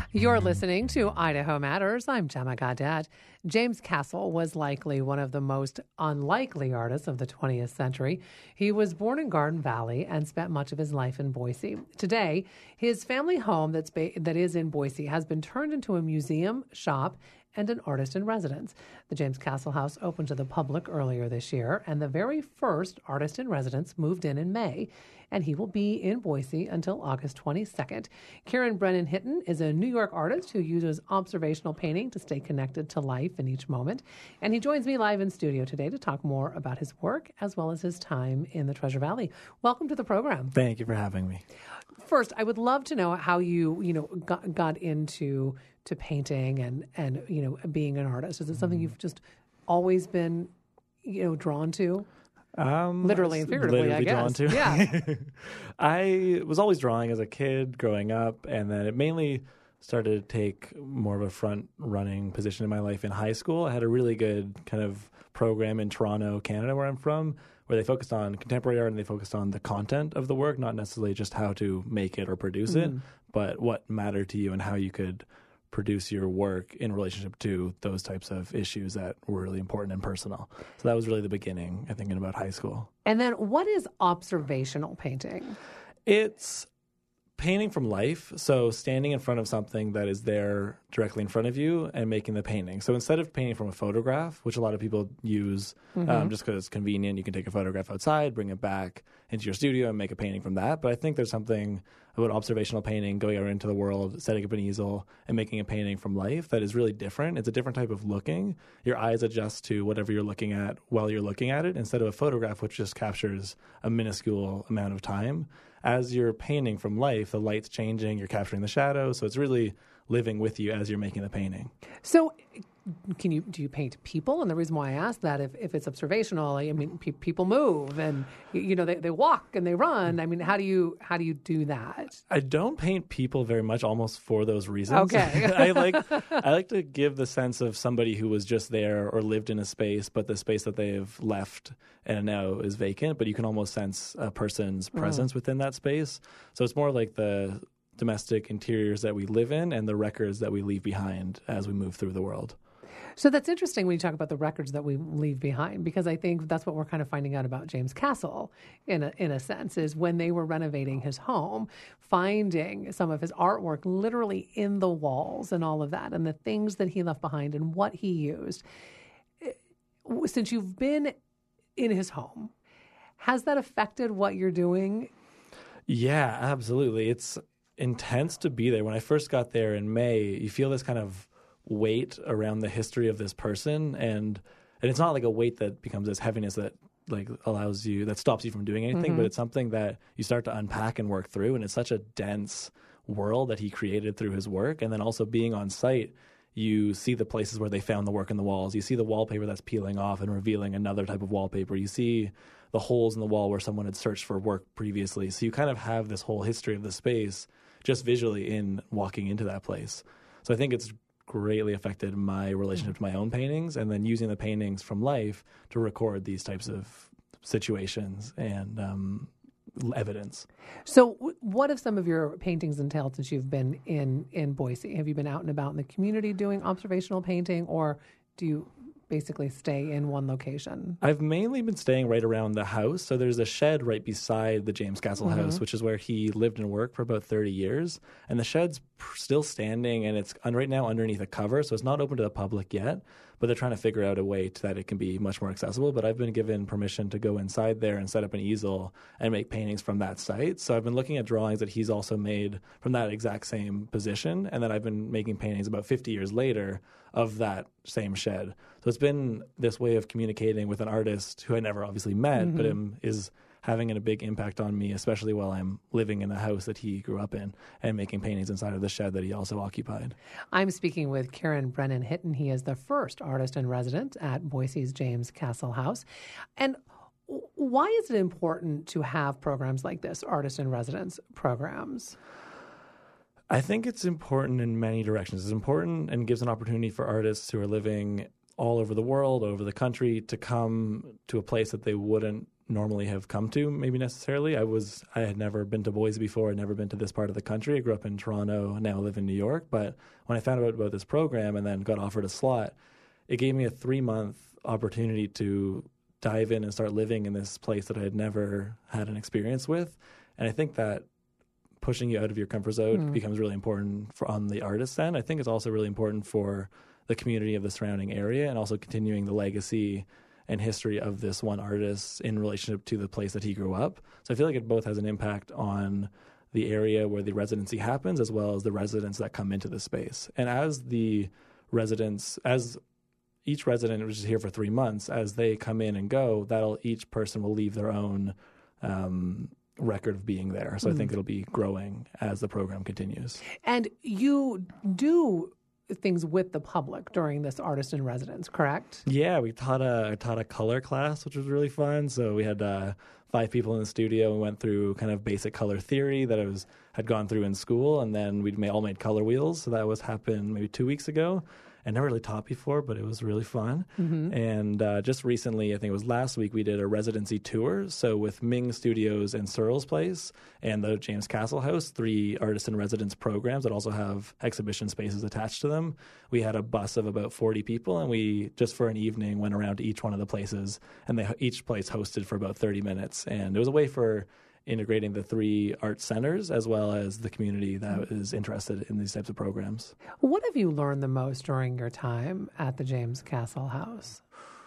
You're listening to Idaho Matters. I'm Gemma Gaudette. James Castle was likely one of the most unlikely artists of the 20th century. He was born in Garden Valley and spent much of his life in Boise. Today, his family home that is in Boise has been turned into a museum, shop, and an artist in residence. The James Castle House opened to the public earlier this year, and the very first artist in residence moved in May, and he will be in Boise until August 22nd. Kieran Brennan Hitton is a New York artist who uses observational painting to stay connected to life in each moment, and he joins me live in studio today to talk more about his work as well as his time in the Treasure Valley. Welcome to the program. Thank you for having me. First, I would love to know how you got into painting and being an artist. Is it something you've just always been drawn to? Literally and figuratively, I guess. Drawn to. Yeah. I was always drawing as a kid growing up, and then it mainly started to take more of a front-running position in my life in high school. I had a really good kind of program in Toronto, Canada, where I'm from, where they focused on contemporary art and they focused on the content of the work, not necessarily just how to make it or produce it, but what mattered to you and how you could produce your work in relationship to those types of issues that were really important and personal. So that was really the beginning, I think, in about high school. And then what is observational painting? It's painting from life. So standing in front of something that is there directly in front of you and making the painting. So instead of painting from a photograph, which a lot of people use just because it's convenient, you can take a photograph outside, bring it back into your studio and make a painting from that. But I think there's something about observational painting, going out into the world, setting up an easel and making a painting from life that is really different. It's a different type of looking. Your eyes adjust to whatever you're looking at while you're looking at it, instead of a photograph, which just captures a minuscule amount of time. As you're painting from life, the light's changing, you're capturing the shadows, so it's really living with you as you're making the painting. So do you paint people? And the reason why I ask that, if it's observational, I mean, people move and they walk and they run. I mean, how do you do that? I don't paint people very much, almost for those reasons. Okay. I like to give the sense of somebody who was just there or lived in a space, but the space that they've left and now is vacant. But you can almost sense a person's presence within that space. So it's more like the domestic interiors that we live in and the records that we leave behind as we move through the world. So that's interesting when you talk about the records that we leave behind, because I think that's what we're kind of finding out about James Castle in a sense, is when they were renovating his home, finding some of his artwork literally in the walls and all of that, and the things that he left behind and what he used. Since you've been in his home, has that affected what you're doing? Yeah, absolutely. It's intense to be there. When I first got there in May, you feel this kind of weight around the history of this person, and it's not like a weight that becomes this heaviness that that stops you from doing anything, but it's something that you start to unpack and work through, and it's such a dense world that he created through his work. And then also being on site, you see the places where they found the work in the walls. You see the wallpaper that's peeling off and revealing another type of wallpaper. You see the holes in the wall where someone had searched for work previously. So you kind of have this whole history of the space just visually in walking into that place. So I think it's greatly affected my relationship to my own paintings, and then using the paintings from life to record these types of situations and evidence. So what have some of your paintings entailed since you've been in Boise? Have you been out and about in the community doing observational painting, or do you basically stay in one location? I've mainly been staying right around the house. So there's a shed right beside the James Castle house, which is where he lived and worked for about 30 years. And the shed's still standing, and it's right now underneath a cover, so it's not open to the public yet. But they're trying to figure out a way that it can be much more accessible. But I've been given permission to go inside there and set up an easel and make paintings from that site. So I've been looking at drawings that he's also made from that exact same position. And then I've been making paintings about 50 years later of that same shed. So it's been this way of communicating with an artist who I never obviously met, but is having a big impact on me, especially while I'm living in a house that he grew up in and making paintings inside of the shed that he also occupied. I'm speaking with Kieran Brennan Hitton. He is the first artist in residence at Boise's James Castle House. And why is it important to have programs like this, artist in residence programs? I think it's important in many directions. It's important and gives an opportunity for artists who are living all over the world, all over the country, to come to a place that they wouldn't normally have come to, maybe necessarily. I had never been to Boise before. I'd never been to this part of the country. I grew up in Toronto, now I live in New York. But when I found out about this program and then got offered a slot, it gave me a 3-month opportunity to dive in and start living in this place that I had never had an experience with. And I think that pushing you out of your comfort zone becomes really important on the artist's end. I think it's also really important for the community of the surrounding area and also continuing the legacy and history of this one artist in relationship to the place that he grew up. So I feel like it both has an impact on the area where the residency happens as well as the residents that come into the space. And as each resident, which is here for 3 months, as they come in and go, each person will leave their own record of being there. So I think it'll be growing as the program continues. And you do things with the public during this artist in residence, correct? Yeah, I taught a color class, which was really fun. So we had 5 people in the studio. We went through kind of basic color theory that I had gone through in school, and then we all made color wheels. So that happened maybe 2 weeks ago. I never really taught before, but it was really fun. And just recently, I think it was last week, we did a residency tour. So with Ming Studios and Searles Place and the James Castle House, 3 artist in residence programs that also have exhibition spaces attached to them. We had a bus of about 40 people, and we, just for an evening, went around to each one of the places, and each place hosted for about 30 minutes. And it was a way for integrating the 3 art centers as well as the community that is interested in these types of programs. What have you learned the most during your time at the James Castle House?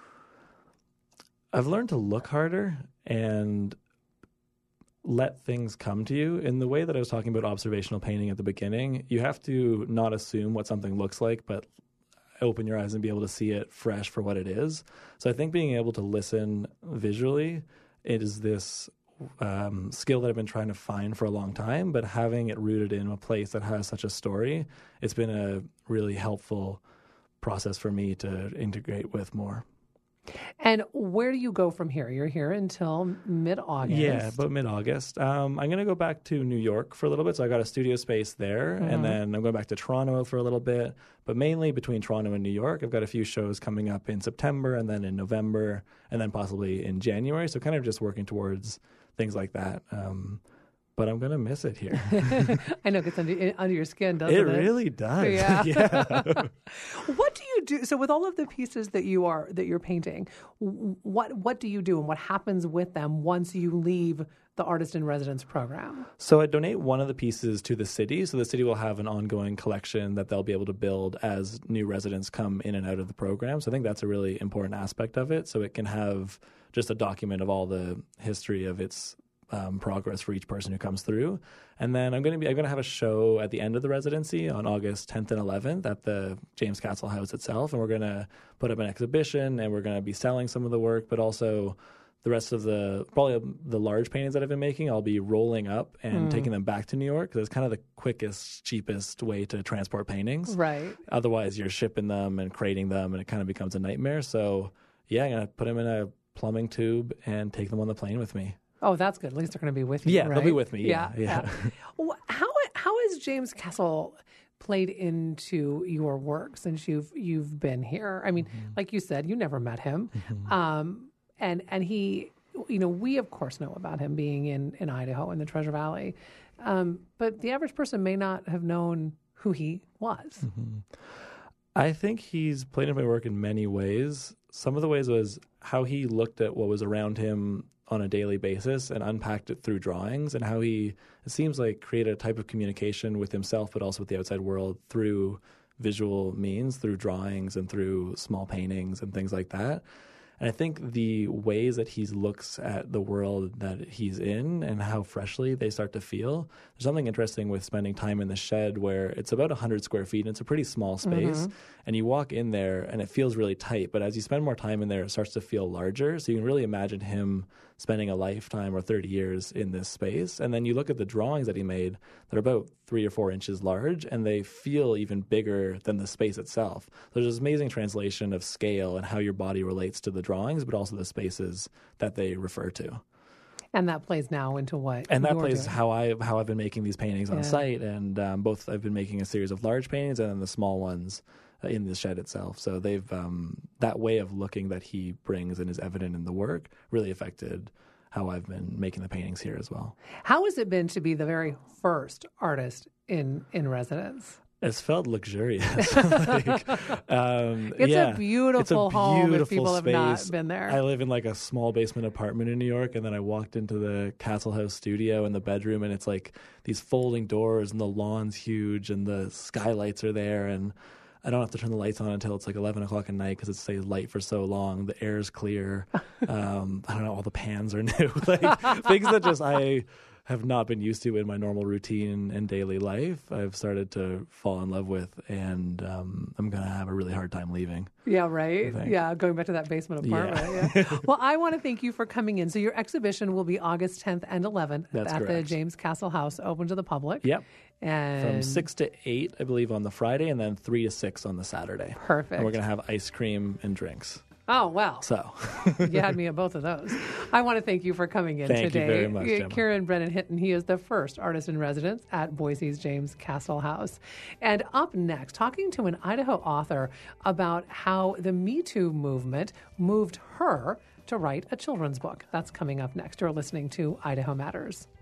I've learned to look harder and let things come to you. In the way that I was talking about observational painting at the beginning, you have to not assume what something looks like, but open your eyes and be able to see it fresh for what it is. So I think being able to listen visually, it is this skill that I've been trying to find for a long time, but having it rooted in a place that has such a story, it's been a really helpful process for me to integrate with more. And where do you go from here? You're here until mid-August. Yeah, about mid-August. I'm going to go back to New York for a little bit. So I got a studio space there, and then I'm going back to Toronto for a little bit. But mainly between Toronto and New York, I've got a few shows coming up in September and then in November and then possibly in January. So kind of just working towards things like that. But I'm going to miss it here. I know, it gets under your skin, doesn't it? It really does. Yeah. What do you do? So with all of the pieces that you're painting, what do you do and what happens with them once you leave the Artist in Residence program? So I donate one of the pieces to the city. So the city will have an ongoing collection that they'll be able to build as new residents come in and out of the program. So I think that's a really important aspect of it. So it can have just a document of all the history of its progress for each person who comes through. And then I'm going to have a show at the end of the residency on August 10th and 11th at the James Castle House itself. And we're going to put up an exhibition, and we're going to be selling some of the work, but also the rest of probably the large paintings that I've been making, I'll be rolling up and taking them back to New York, because it's kind of the quickest, cheapest way to transport paintings. Right. Otherwise, you're shipping them and crating them, and it kind of becomes a nightmare. So yeah, I'm going to put them in a plumbing tube and take them on the plane with me. Oh, that's good. At least they're going to be with you. Yeah, right? they'll be with me. Yeah. How has James Castle played into your work since you've been here? I mean, like you said, you never met him, and he, we of course know about him being in Idaho in the Treasure Valley, but the average person may not have known who he was. I think he's played into my work in many ways. Some of the ways was how he looked at what was around him on a daily basis and unpacked it through drawings, and how it seems like created a type of communication with himself, but also with the outside world through visual means, through drawings and through small paintings and things like that. And I think the ways that he looks at the world that he's in and how freshly they start to feel. There's something interesting with spending time in the shed where it's about 100 square feet and it's a pretty small space. And you walk in there and it feels really tight. But as you spend more time in there, it starts to feel larger. So you can really imagine him spending a lifetime or 30 years in this space. And then you look at the drawings that he made, they're about 3 or 4 inches large, and they feel even bigger than the space itself. There's this amazing translation of scale and how your body relates to the drawings, but also the spaces that they refer to. And that plays now into what? And that you're plays doing. how I've been making these paintings on site, and both I've been making a series of large paintings and then the small ones in the shed itself. So they've that way of looking that he brings and is evident in the work really affected how I've been making the paintings here as well. How has it been to be the very first artist in residence? It's felt luxurious. It's a beautiful home if people have not been there. I live in like a small basement apartment in New York, and then I walked into the Castle House studio in the bedroom, and it's like these folding doors, and the lawn's huge, and the skylights are there, and I don't have to turn the lights on until it's like 11 o'clock at night because it stays light for so long. The air is clear. I don't know, all the pans are new. Like things that just I have not been used to in my normal routine and daily life, I've started to fall in love with, and I'm going to have a really hard time leaving. Yeah, right? Yeah, going back to that basement apartment. Yeah. Well, I want to thank you for coming in. So your exhibition will be August 10th and 11th at the James Castle House, open to the public. Yep. And from 6 to 8, I believe, on the Friday, and then 3 to 6 on the Saturday. Perfect. And we're going to have ice cream and drinks. Oh, well. So you had me at both of those. I want to thank you for coming in today. Thank you very much, Gemma. Kieran Brennan Hinton, he is the first artist in residence at Boise's James Castle House. And up next, talking to an Idaho author about how the Me Too movement moved her to write a children's book. That's coming up next. You're listening to Idaho Matters.